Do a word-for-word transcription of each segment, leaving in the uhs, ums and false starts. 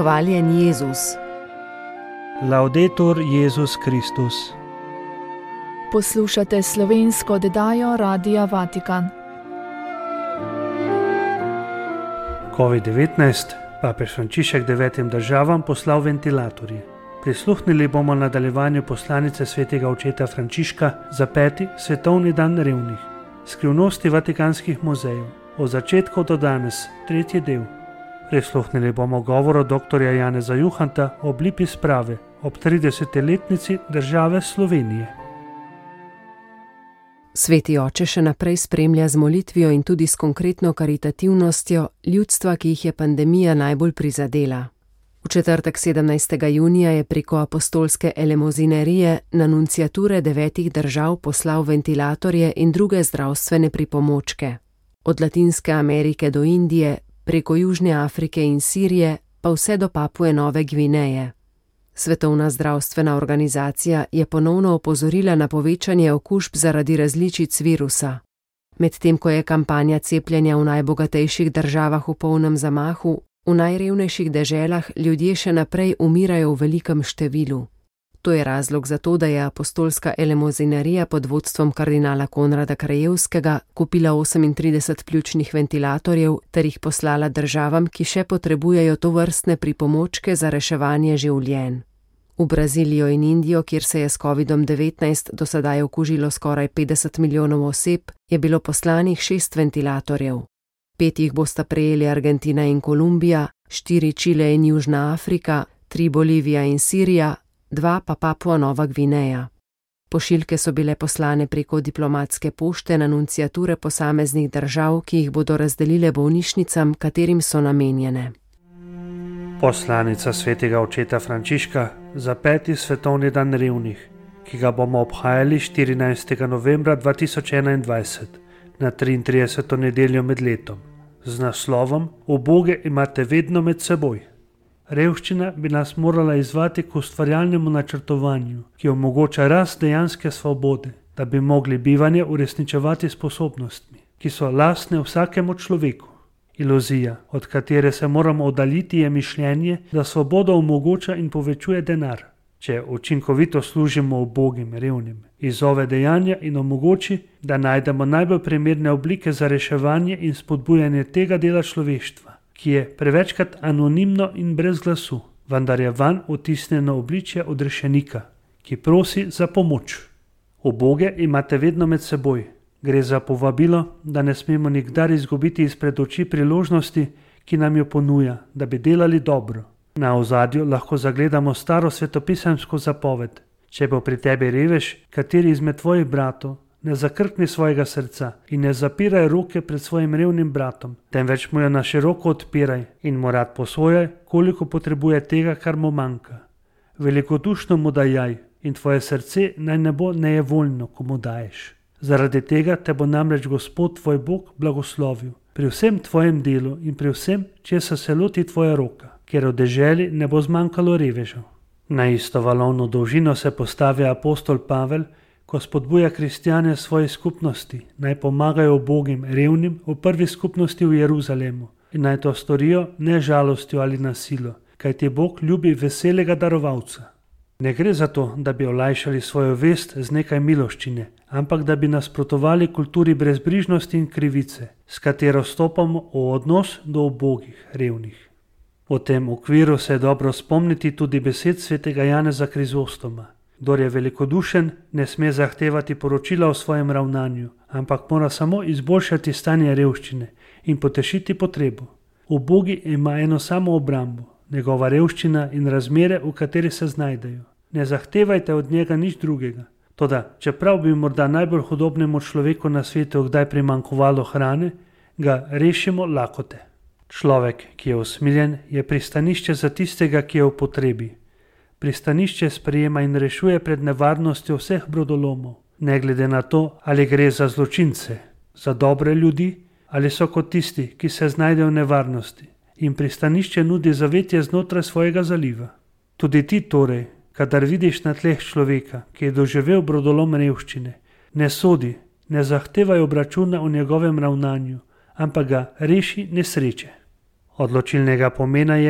Hvaljen Jezus. Laudetur Jezus Kristus. Poslušate slovensko oddajo Radia Vatikan. covid devetnajst, papež Frančišek devetim državam poslal ventilatorje. Prisluhnili bomo nadaljevanju poslanice svetega očeta Frančiška za peti svetovni dan revnih. Skrivnosti vatikanskih muzejev. Od začetka do danes, tretji del. Prisluhnili bomo govoru doktorja Janeza Juhanta o lipi sprave ob tridesetletnici države Slovenije. Sveti oče še naprej spremlja z molitvijo in tudi s konkretno karitativnostjo ljudstva, ki jih je pandemija najbolj prizadela. V četrtek sedemnajstega junija je preko apostolske elemozinerije na nunciature devetih držav poslal ventilatorje in druge zdravstvene pripomočke. Od Latinske Amerike do Indije, preko Južne Afrike in Sirije, pa vse do Papue Nove Gvineje. Svetovna zdravstvena organizacija je ponovno opozorila na povečanje okužb zaradi različic virusa. Medtem ko je kampanja cepljenja v najbogatejših državah v polnem zamahu, v najrevnejših deželah ljudje še naprej umirajo v velikem številu. To je razlog za to, da je apostolska elemozinerija pod vodstvom kardinala Konrada Krajevskega kupila osemintrideset pljučnih ventilatorjev ter jih poslala državam, ki še potrebujejo tovrstne pripomočke za reševanje življenj. V Brazilijo in Indijo, kjer se je s covidom devetnajst do sedaj okužilo skoraj petdeset milijonov oseb, je bilo poslanih šest ventilatorjev. Pet jih bosta prejeli Argentina in Kolumbija, štiri Čile in Južna Afrika, tri Bolivija in Sirija, dva pa Papua Nova Gvineja. Pošiljke so bile poslane preko diplomatske pošte na nunciature posameznih držav, ki jih bodo razdelile bolnišnicam, katerim so namenjene. Poslanica svetega očeta Frančiška za peti svetovni dan revnih, ki ga bomo obhajali štirinajstega novembra dva tisoč enaindvajset na triintrideseto nedeljo med letom, z naslovom Uboge imate vedno med seboj. Revščina bi nas morala izzvati k ustvarjalnemu načrtovanju, ki omogoča rast dejanske svobode, da bi mogli bivanje uresničevati sposobnostmi, ki so lastne vsakemu človeku. Iluzija, od katere se moramo oddaljiti, je mišljenje, da svobodo omogoča in povečuje denar. Če učinkovito služimo ubogim, revnim, izzove dejanja in omogoči, da najdemo najbolj primerne oblike za reševanje in spodbujanje tega dela človeštva, ki je prevečkrat anonimno in brez glasu, vendar je vanj vtisnjeno obličje odrešenika, ki prosi za pomoč. Uboge imate vedno med seboj. Gre za povabilo, da ne smemo nikdar izgubiti izpred oči priložnosti, ki nam jo ponuja, da bi delali dobro. Na ozadju lahko zagledamo staro svetopisemsko zapoved: če bo pri tebi revež, kateri izmed tvojih bratov, ne zakrkni svojega srca in ne zapiraj roke pred svojim revnim bratom, temveč mu jo na široko odpiraj in mu rad posojaj, koliko potrebuje tega, kar mu manjka. Velikodušno mu dajaj in tvoje srce naj ne bo nejevoljno, ko mu daješ. Zaradi tega te bo namreč Gospod tvoj Bog blagoslovil pri vsem tvojem delu in pri vsem, česa se loti tvoja roka, ker v deželi ne bo zmanjkalo revežev. Na isto valovno dolžino se postavi apostol Pavel, ko spodbuja kristjane svoje skupnosti, naj pomagajo ubogim, revnim v prvi skupnosti v Jeruzalemu in naj to storijo ne žalostjo ali nasilo, kajti Bog ljubi veselega darovalca. Ne gre za to, da bi olajšali svojo vest z nekaj miloščine, ampak da bi nasprotovali kulturi brezbrižnosti in krivice, s katero stopamo v odnos do ubogih, revnih. V tem okviru se je dobro spomniti tudi besed svetega Janeza Krizostoma. Kdor je velikodušen, ne sme zahtevati poročila o svojem ravnanju, ampak mora samo izboljšati stanje revščine in potešiti potrebo. Ubogi ima eno samo obrambo, njegova revščina in razmere, v kateri se znajdejo. Ne zahtevajte od njega nič drugega. Toda, čeprav bi morda najbolj hudobnemu človeku na svetu kdaj primanjkovalo hrane, ga rešimo lakote. Človek, ki je usmiljen, je pristanišče za tistega, ki je v potrebi. Pristanišče sprejema in rešuje pred nevarnostjo vseh brodolomov, ne glede na to, ali gre za zločince, za dobre ljudi, ali so kot tisti, ki se znajdejo v nevarnosti, in pristanišče nudi zavetje znotraj svojega zaliva. Tudi ti torej, kadar vidiš na tleh človeka, ki je doživel brodolom revščine, ne sodi, ne zahtevaj obračuna o njegovem ravnanju, ampak ga reši nesreče. Odločilnega pomena je,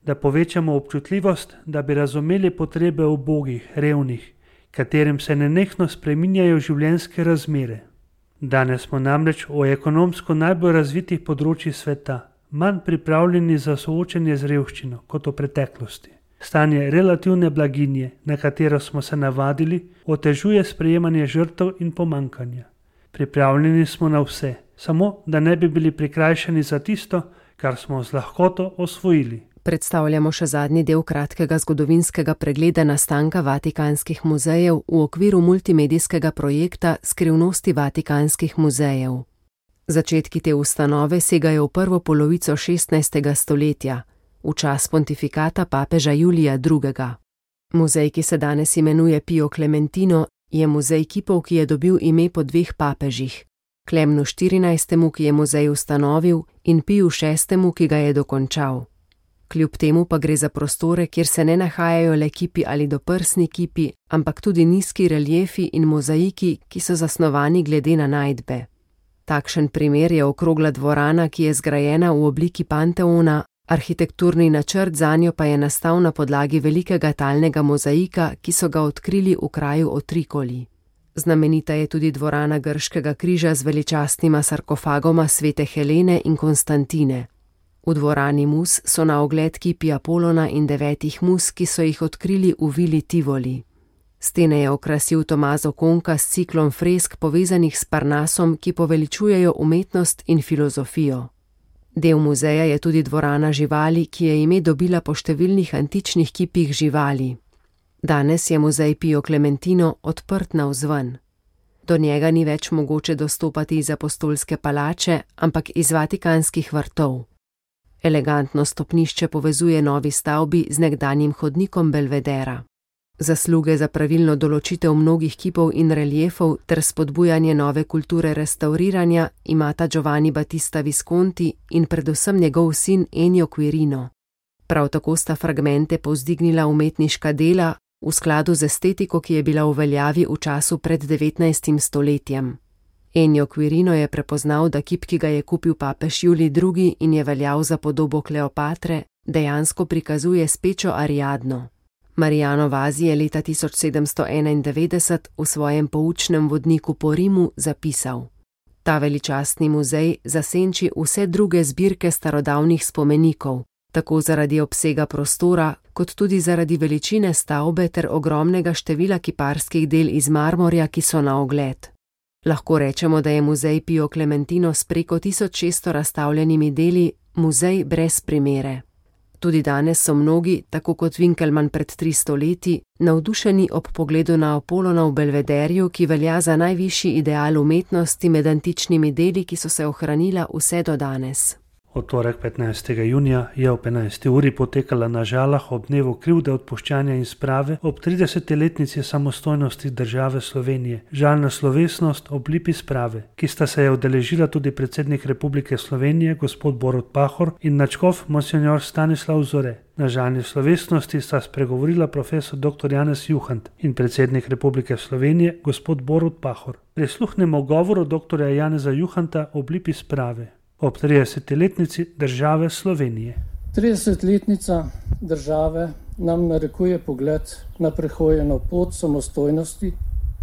da povečamo občutljivost, da bi razumeli potrebe ubogih, revnih, katerim se nenehno spreminjajo življenjske razmere. Danes smo namreč o ekonomsko najbolj razvitih področjih sveta manj pripravljeni za soočenje z revščino kot v preteklosti. Stanje relativne blaginje, na katero smo se navadili, otežuje sprejemanje žrtev in pomankanja. Pripravljeni smo na vse, samo da ne bi bili prikrajšani za tisto, kar smo z lahkoto osvojili. Predstavljamo še zadnji del kratkega zgodovinskega pregleda nastanka vatikanskih muzejev v okviru multimedijskega projekta Skrivnosti vatikanskih muzejev. Začetki te ustanove segajo v prvo polovico šestnajstega stoletja, v čas pontifikata papeža Julija drugega. Muzej, ki se danes imenuje Pio Clementino, je muzej kipov, ki je dobil ime po dveh papežih, Klemnu štirinajstemu, ki je muzej ustanovil, in Piju šestemu, ki ga je dokončal. Kljub temu pa gre za prostore, kjer se ne nahajajo le kipi ali doprsni kipi, ampak tudi nizki reliefi in mozaiki, ki so zasnovani glede na najdbe. Takšen primer je okrogla dvorana, ki je zgrajena v obliki panteona, arhitekturni načrt zanjo pa je nastal na podlagi velikega talnega mozaika, ki so ga odkrili v kraju Otrikoli. Znamenita je tudi dvorana grškega križa z veličastnima sarkofagoma svete Helene in Konstantine. V dvorani mus so na ogled kipi Apolona in devetih mus, ki so jih odkrili v vili Tivoli. Stene je okrasil Tomazo Conca s ciklom fresk povezanih s Parnasom, ki poveličujejo umetnost in filozofijo. Del muzeja je tudi dvorana živali, ki je ime dobila po številnih antičnih kipih živali. Danes je muzej Pio Clementino odprt navzven. Do njega ni več mogoče dostopati iz apostolske palače, ampak iz vatikanskih vrtov. Elegantno stopnišče povezuje novi stavbi z nekdanjim hodnikom Belvedera. Zasluge za pravilno določitev mnogih kipov in reliefov ter spodbujanje nove kulture restauriranja imata Giovanni Battista Visconti in predvsem njegov sin Ennio Quirino. Prav tako sta fragmente povzdignila umetniška dela v skladu z estetiko, ki je bila v veljavi v času pred devetnajstim stoletjem. Ennio Quirino je prepoznal, da kip, ki ga je kupil papež Julij drugi in je veljal za podobo Kleopatre, dejansko prikazuje spečo Ariadno. Mariano Vazi je leta tisoč sedemsto enaindevetdeset v svojem poučnem vodniku po Rimu zapisal: Ta veličastni muzej zasenči vse druge zbirke starodavnih spomenikov, tako zaradi obsega prostora, kot tudi zaradi veličine stavbe ter ogromnega števila kiparskih del iz marmorja, ki so na ogled. Lahko rečemo, da je muzej Pio Clementino s preko tisoč šeststo razstavljenimi deli muzej brez primere. Tudi danes so mnogi, tako kot Winkelmann pred tristo leti, navdušeni ob pogledu na Apolona v Belvederju, ki velja za najvišji ideal umetnosti med antičnimi deli, ki so se ohranila vse do danes. V torek petnajstega junija je ob enajsti uri potekala na Žalah ob dnevu krivde, odpuščanja in sprave ob tridesetletnici samostojnosti države Slovenije, žalna slovesnost ob lipi sprave, ki sta se je udeležila tudi predsednik Republike Slovenije gospod Borut Pahor in nadškof monsinjor Stanislav Zore. Na žalni slovesnosti sta spregovorila profesor doktor Janez Juhant in predsednik Republike Slovenije gospod Borut Pahor. Prisluhnemo govoru doktorja Janeza Juhanta ob lipi sprave ob tridesetletnici države Slovenije. tridesetletnica države nam narekuje pogled na prehojeno pot samostojnosti,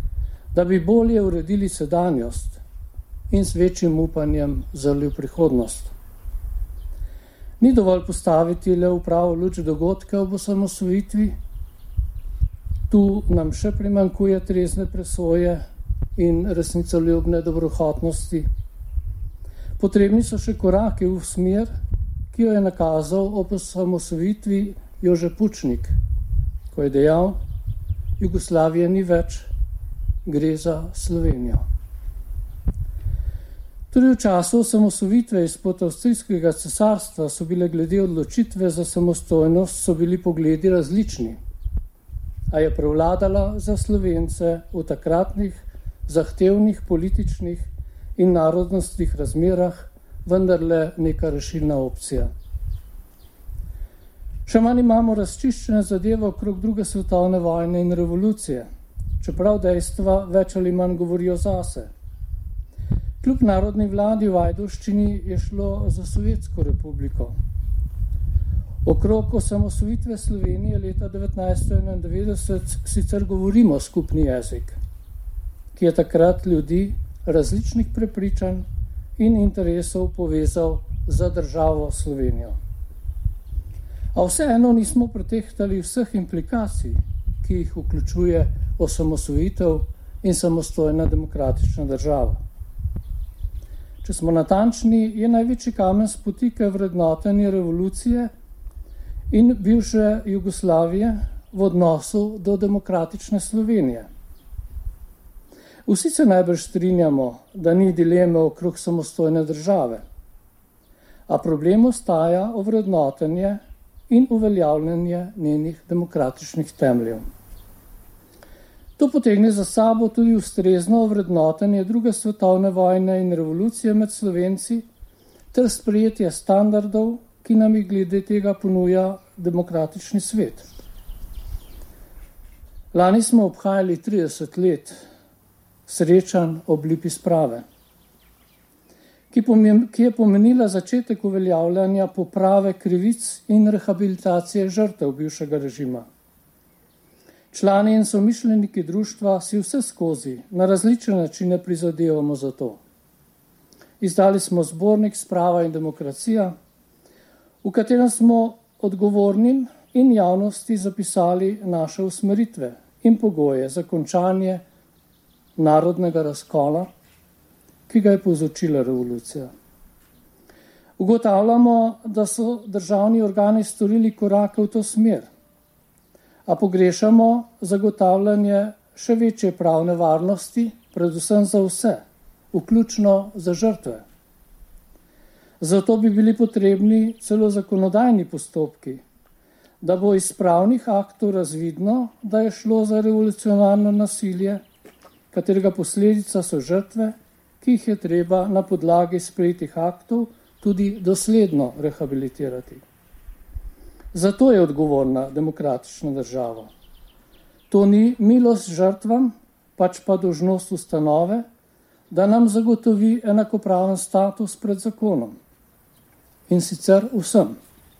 da bi bolje uredili sedanjost in s večjim upanjem zrli v prihodnost. Ni dovolj postaviti le v pravo luč dogodke ob osamosvojitvi, tu nam še primanjkuje trezne presoje in resnicoljubne dobrohotnosti. Potrebni so še koraki v smer, ki jo je nakazal ob osamosvojitvi Jože Pučnik, ko je dejal: Jugoslavije ni več, gre za Slovenijo. Tudi v času osamosvojitve izpod avstrijskega cesarstva so bile glede odločitve za samostojnost so bili pogledi različni, a je prevladala za Slovence v takratnih zahtevnih političnih in narodnostnih razmerah vendarle neka rešilna opcija. Še manj imamo razčiščene zadeve okrog druge svetovne vojne in revolucije, čeprav dejstva več ali manj govorijo zase. Kljub narodni vladi v Ajdovščini je šlo za Sovjetsko republiko. Okrog osamosvojitve Slovenije leta devetnajststo enaindevetdeset sicer govorimo skupni jezik, ki je takrat ljudi različnih prepričanj in interesov povezal za državo Slovenijo. A vseeno nismo pretehtali vseh implikacij, ki jih vključuje osamosvojitev in samostojna demokratična država. Če smo natančni, je največji kamen spotike vrednotenje revolucije in bivše Jugoslavije v odnosu do demokratične Slovenije. Vsi se najbrž strinjamo, da ni dileme okrog samostojne države, a problem ostaja ovrednotenje in uveljavljanje njenih demokratičnih temeljev. To potegne za sabo tudi ustrezno ovrednotenje druge svetovne vojne in revolucije med Slovenci ter sprejetje standardov, ki nam jih glede tega ponuja demokratični svet. Lani smo obhajali trideset let srečanj ob lipi sprave, ki, pomem, ki je pomenila začetek uveljavljanja poprave krivic in rehabilitacije žrtev bivšega režima. Člani in somišljeniki društva si vse skozi na različne načine prizadevamo za to. Izdali smo zbornik Sprava in demokracija, v katerem smo odgovornim in javnosti zapisali naše usmeritve in pogoje za končanje narodnega razkola, ki ga je povzročila revolucija. Ugotavljamo, da so državni organi storili korake v to smer, a pogrešamo zagotavljanje še večje pravne varnosti, predvsem za vse, vključno za žrtve. Zato bi bili potrebni celo zakonodajni postopki, da bo iz pravnih aktov razvidno, da je šlo za revolucionarno nasilje, katerega posledica so žrtve, ki jih je treba na podlagi sprejetih aktov tudi dosledno rehabilitirati. Zato je odgovorna demokratična država. To ni milost žrtvam, pač pa dolžnost ustanove, da nam zagotovi enakopraven status pred zakonom. In sicer vsem.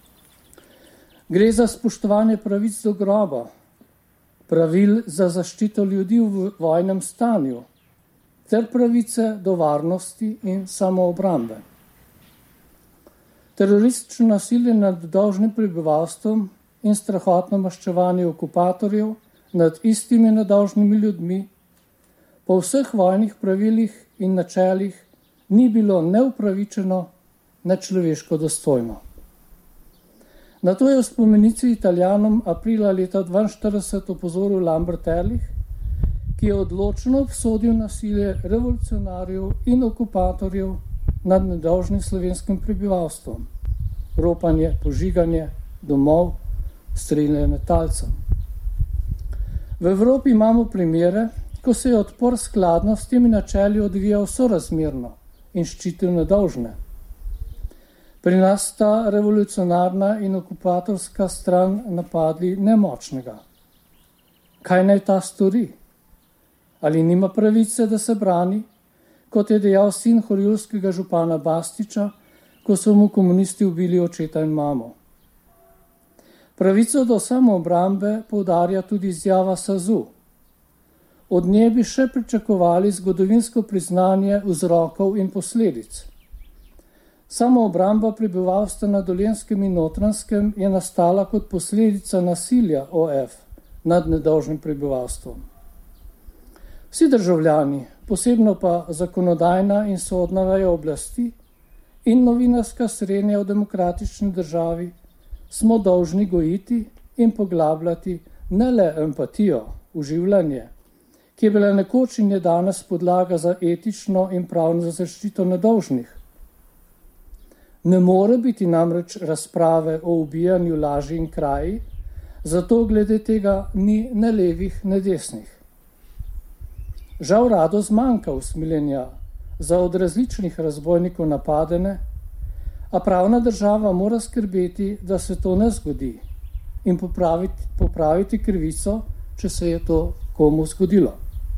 Gre za spoštovanje pravic do groba, pravil za zaščito ljudi v vojnem stanju, ter pravice do varnosti in samoobrambe. Teroristično nasilje nad dolžnim prebivalstvom in strahotno maščevanje okupatorjev nad istimi nedolžnimi ljudmi po vseh vojnih pravilih in načelih ni bilo neupravičeno, nečloveško dostojno. Na to je v spomenici Italijanom aprila leta dvainštirideset opozoril Lambert Ehrlich, ki je odločno obsodil nasilje revolucionarjev in okupatorjev nad nedolžnim slovenskim prebivalstvom, ropanje, požiganje domov, streljanje talcem. V Evropi imamo primere, ko se je odpor skladno s temi načeli odvijal sorazmerno in ščitil nedolžne. Pri nas sta revolucionarna in okupatorska stran napadli nemočnega. Kaj naj ta stori? Ali nima pravice, da se brani, kot je dejal sin horjulskega župana Bastiča, ko so mu komunisti ubili očeta in mamo? Pravico do samoobrambe poudarja tudi izjava Sazu. Od nje bi še pričakovali zgodovinsko priznanje vzrokov in posledic. Samoobramba prebivalstva na Dolenjskem in Notranjskem je nastala kot posledica nasilja O F nad nedolžnim prebivalstvom. Vsi državljani, posebno pa zakonodajna in sodna veja oblasti in novinarska srenja v demokratični državi, smo dolžni gojiti in poglabljati ne le empatijo, uživljanje, ki je bila nekoč in je danes podlaga za etično in pravno zaščito nedolžnih. Ne more biti namreč razprave o ubijanju laži in kraji, zato glede tega ni ne levih, ne desnih. Žal rado zmanjka usmiljenja za od različnih razbojnikov napadene, a pravna država mora skrbeti, da se to ne zgodi in popraviti, popraviti krivico, če se je to komu zgodilo.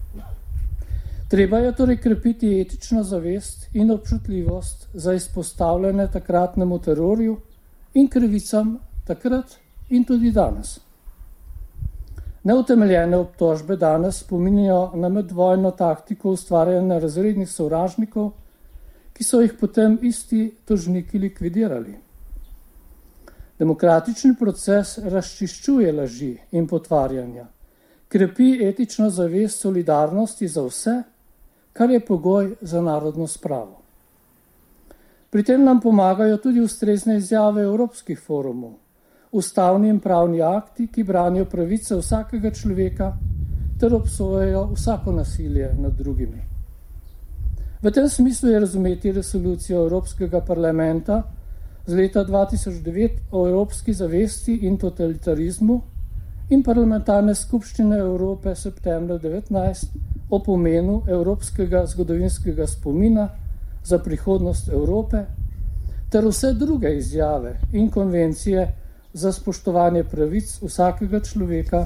Treba je torej krepiti etično zavest in občutljivost za izpostavljanje takratnemu terorju in krivicam takrat in tudi danes. Neutemeljene obtožbe danes spominjajo na medvojno taktiko ustvarjanja razrednih sovražnikov, ki so jih potem isti tožniki likvidirali. Demokratični proces razčiščuje laži in potvarjanja, krepi etično zavest solidarnosti za vse, kar je pogoj za narodno spravo. Pri tem nam pomagajo tudi ustrezne izjave evropskih forumov, ustavni in pravni akti, ki branijo pravice vsakega človeka ter obsojajo vsako nasilje nad drugimi. V tem smislu je razumeti resolucijo Evropskega parlamenta z leta dva tisoč devet o evropski zavesti in totalitarizmu in parlamentarne skupščine Evrope septembra devetnajst o pomenu evropskega zgodovinskega spomina za prihodnost Evrope ter vse druge izjave in konvencije za spoštovanje pravic vsakega človeka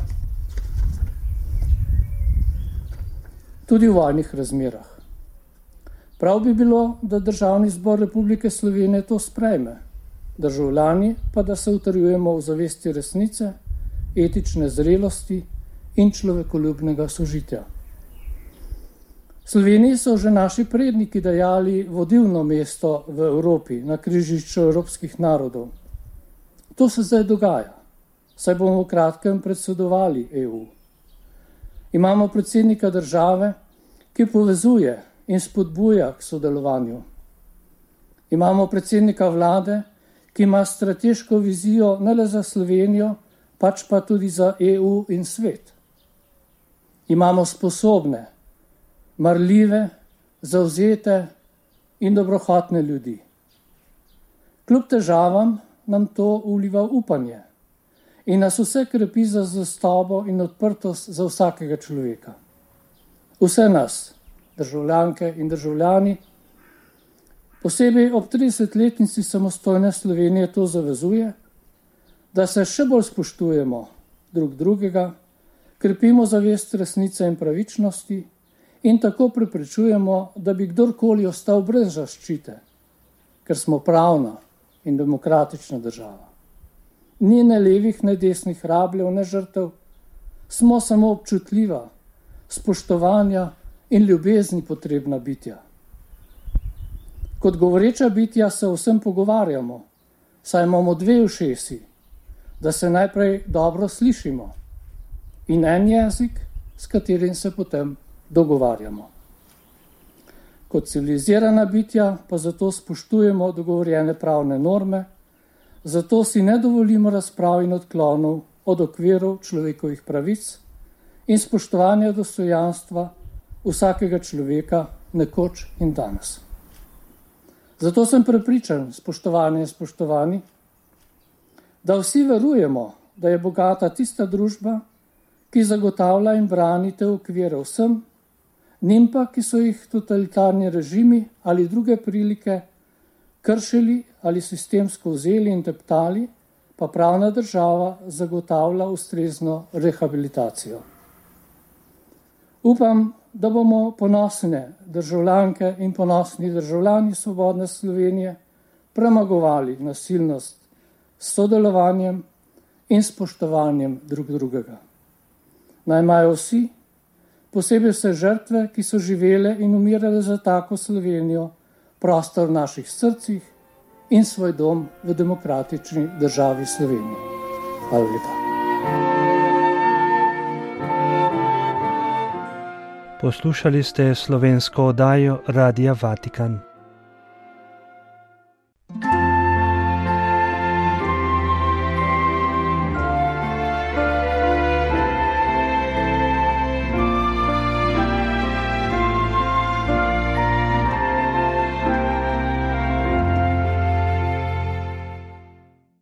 tudi v vojnih razmerah. Prav bi bilo, da Državni zbor Republike Slovenije to sprejme, državljani pa da se utrjujemo v zavesti resnice, etične zrelosti in človekoljubnega sožitja. V Sloveniji so že naši predniki dajali vodilno mesto v Evropi na križišču evropskih narodov. To se zdaj dogaja, saj bomo v kratkem predsedovali E U. Imamo predsednika države, ki povezuje in spodbuja k sodelovanju. Imamo predsednika vlade, ki ima strateško vizijo ne le za Slovenijo, pač pa tudi za E U in svet. Imamo sposobne, marljive, zavzete in dobrohotne ljudi. Kljub težavam nam to vliva upanje in nas vse krepi za zvestobo in odprtost za vsakega človeka. Vse nas, državljanke in državljani, posebej ob tridesetletnici samostojne Slovenije to zavezuje, da se še bolj spoštujemo drug drugega, krepimo zavest resnice in pravičnosti in tako preprečujemo, da bi kdorkoli ostal brez zaščite, ker smo pravna in demokratična država. Ni ne levih, ne desnih rabljev, ne žrtev, smo samo občutljiva, spoštovanja in ljubezni potrebna bitja. Kot govoreča bitja se o vsem pogovarjamo, saj imamo dve ušesi, da se najprej dobro slišimo in en jezik, s katerim se potem dogovarjamo. Kot civilizirana bitja pa zato spoštujemo dogovorjene pravne norme, zato si ne dovolimo razprav in odklonov od okvirov človekovih pravic in spoštovanja dostojanstva vsakega človeka nekoč in danes. Zato sem prepričan, spoštovani in spoštovani, da vsi verujemo, da je bogata tista družba, ki zagotavlja in brani te okvire vsem, njim pa, ki so jih totalitarni režimi ali druge prilike kršili ali sistemsko vzeli in teptali, pa pravna država zagotavlja ustrezno rehabilitacijo. Upam, da bomo ponosne državljanke in ponosni državljani svobodne Slovenije premagovali nasilnost s sodelovanjem in spoštovanjem drug drugega. Naj imajo vsi, posebej vse žrtve, ki so živele in umirale za tako Slovenijo, prostor v naših srcih in svoj dom v demokratični državi Sloveniji. Hvala lepa. Poslušali ste slovensko oddajo Radia Vatikan.